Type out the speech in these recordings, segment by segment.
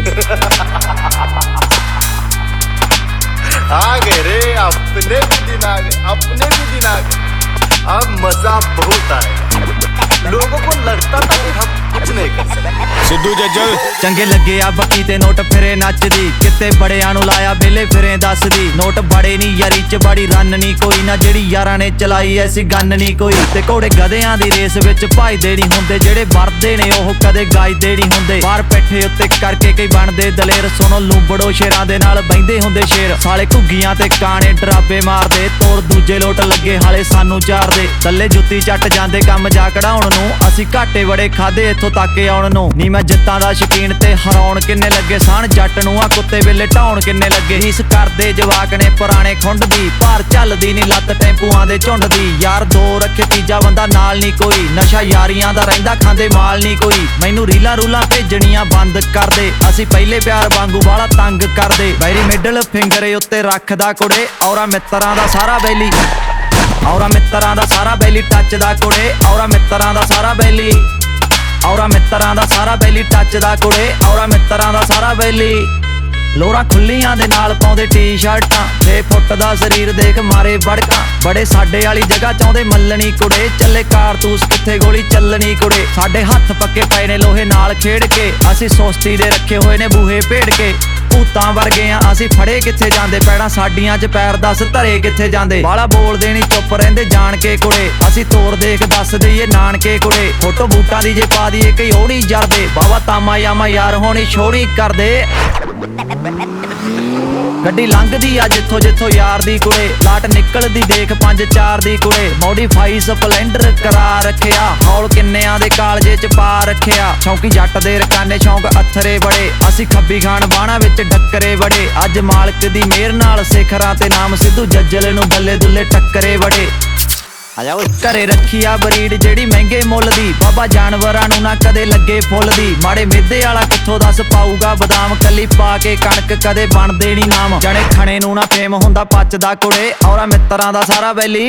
आ गए रे अपने भी दिन आ गए, अपने भी दिन आ गए। अब मजा बहुत आएगा। लोगों को लगता था कि हम कुछ नहीं कर सकते। सिद्धू जज्जल चंगे लगे आ बक्की ते नोट फिरे नचदी, किते बड़ियां नूं लाया बेले फिरे दसदी। नोट बड़े नी यारी च बड़ी रन नी कोई ना, जेड़ी यारां ने चलाई ऐसी गन नी कोई। ते घोड़े गधेआं दी रेस विच भजदे नी हुंदे, जेड़े वरदे ने ओह कदे गाजदे नी हुंदे। बाहर पैठे उत्ते करके कई बनदे दलेर, सुनो लूंबड़ो शेरां दे नाल बहिंदे हुंदे शेर। साले घुग्गियां ते काणे डराबे मारदे, तोड़ दूजे लोट लगे हाले सानू चारदे। थल्ले जुत्ती चट जांदे काम जा कढाउण नूं, असीं घाटे बड़े खादे इत्थों तक आउण नूं। नी मैं जित्तां दा शकीन ते हराउण किन्ने लगे, साण जट नूं आ कुत्ते वेले ढाउण किन्ने लगे। हीस करदे जवाक ने पुराने खुंड दी, भार झलदी नी लत्त टैंपूआं दे झुंड दी। यार दो रखे तीजा बंदा नाल नी कोई, नशा यारियां दा रहिंदा खांदे माल नी कोई। मैनू रीलां रूलां भेजणियां बंद कर दे, असीं पहले प्यार वांगू बाला तंग करदे। बैरी मिडल फिंगरे उत्ते रखदा कुड़े, औरा मित्तरां दा सारा बैली, औरा मित्तरां दा सारा बैली टचदा कुड़े। औरा मित्तरां दा सारा बैली, औरा मित्तरां दा सारा बैली टचदा कुड़े। औरा मित्तरां दा सारा बैली। लोरा खुल्लियां दे नाल पाउंदे टी-शर्टां, 6 फुट दा शरीर देख मारे बड़कां। बड़े साडे वाली जगह चाहुंदे मल्लणी कुड़े, चले कारतूस कित्थे गोली चलनी कुड़े। साडे हत्थ पक्के पए ने लोहे नाल खेड़ के, असीं सोस्ती दे रखे होए ने बूहे भेड़ के। भूतां वर्गे आ असीं फड़े कित्थे जांदे, पैड़ां साडियां च पैर दस धरे कित्थे जांदे। बाला बोलदे नी चुप रहिंदे जाण के कुड़े, असीं तोर देख दस दईए नानके कुड़े। फोटो बूटां दी जे पा दईए कई ओह नी जरदे, बावा तामा यामा यार होनी छोड़ी करदे। गड्डी लंघदी आ जिथों जिथों यार दी कुड़े, लाट निकलदी देख 5-4 दी कुड़े। मॉडिफाई स्पलेंडर करा रखिया, हौल किन्नेआं दे कालजे च पा रखिया। शौकी जट दे रकाने शौक अथरे बड़े, असीं खब्बी खान बाणा विच डक्करे बड़े। अज मालक दी मेहर नाल सिखरां ते नाम सिद्धू जज्जल नूं बल्ले दुल्ले टक्करे बड़े। घरे रखी आ बरीड जेड़ी महंगे मुੱਲ दी, बाबा जानवरां नूं ना कदे लगे फुੱਲ दी। माड़े मिद्धे वाला कित्थों दस पाऊगा बदाम, कली पा के कणक कदे बनदे नी नाम। जने खणे नूं ना फेम हुंदा पचदा कुड़े, औरा मित्तरां दा सारा बैली,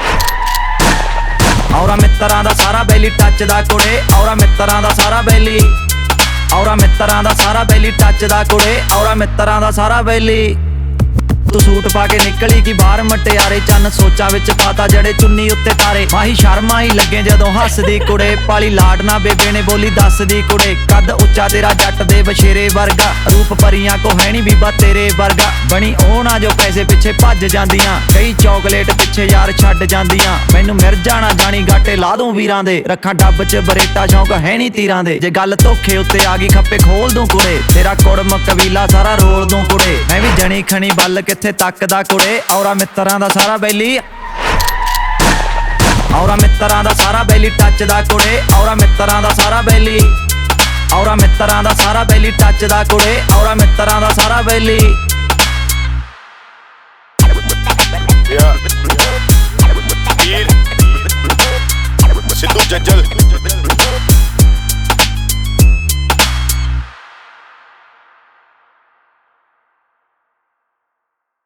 औरा मित्तरां दा सारा बैली टचदा कुड़े। औरा मित्तरां दा सारा बैली, औरा मित्तरां दा सारा बैली टचदा कुड़े। औरा मित्तरां दा सारा बैली। तू सूट पा के निकली की बाहर मटियारे, चन्न सोचा विच पाता जड़े चुन्नी उत्ते तारे। माही शर्मा ही लगे जदों हसदी कुड़े, पाली लाडना बेबे ने बोली दसदी कुड़े। कद उच्चा तेरा जट दे बशेरे वर्गा, रूप परियां को है नी बीबा तेरे वर्गा। बनी ओह ना जो पैसे पिछे भज जांदियां, कई चॉकलेट पिछे यार छड्ड जांदियां। मैनू मिर्जा ना जानी गाटे ला दूं वीरां दे, रखां डब च बरेटा शौक है नी तीरां दे। जे गल धोखे उत्ते आ गई खप्पे खोल दूं कुड़े, तेरा कुड़म कबीला सारा रोल दूं कुड़े। मैं भी जनी खनी बल कित्थे तकदा कुड़े। औरा मित्तरां दा सारा बैली, औरा मित्तरां दा सारा बैली टचदा कुड़े। औरा मित्तरां दा सारा बैली, औरा मित्तरां दा सारा बैली टचदा कुड़े। औरा मित्तरां दा सारा बैली। सिद्धू जज्जल।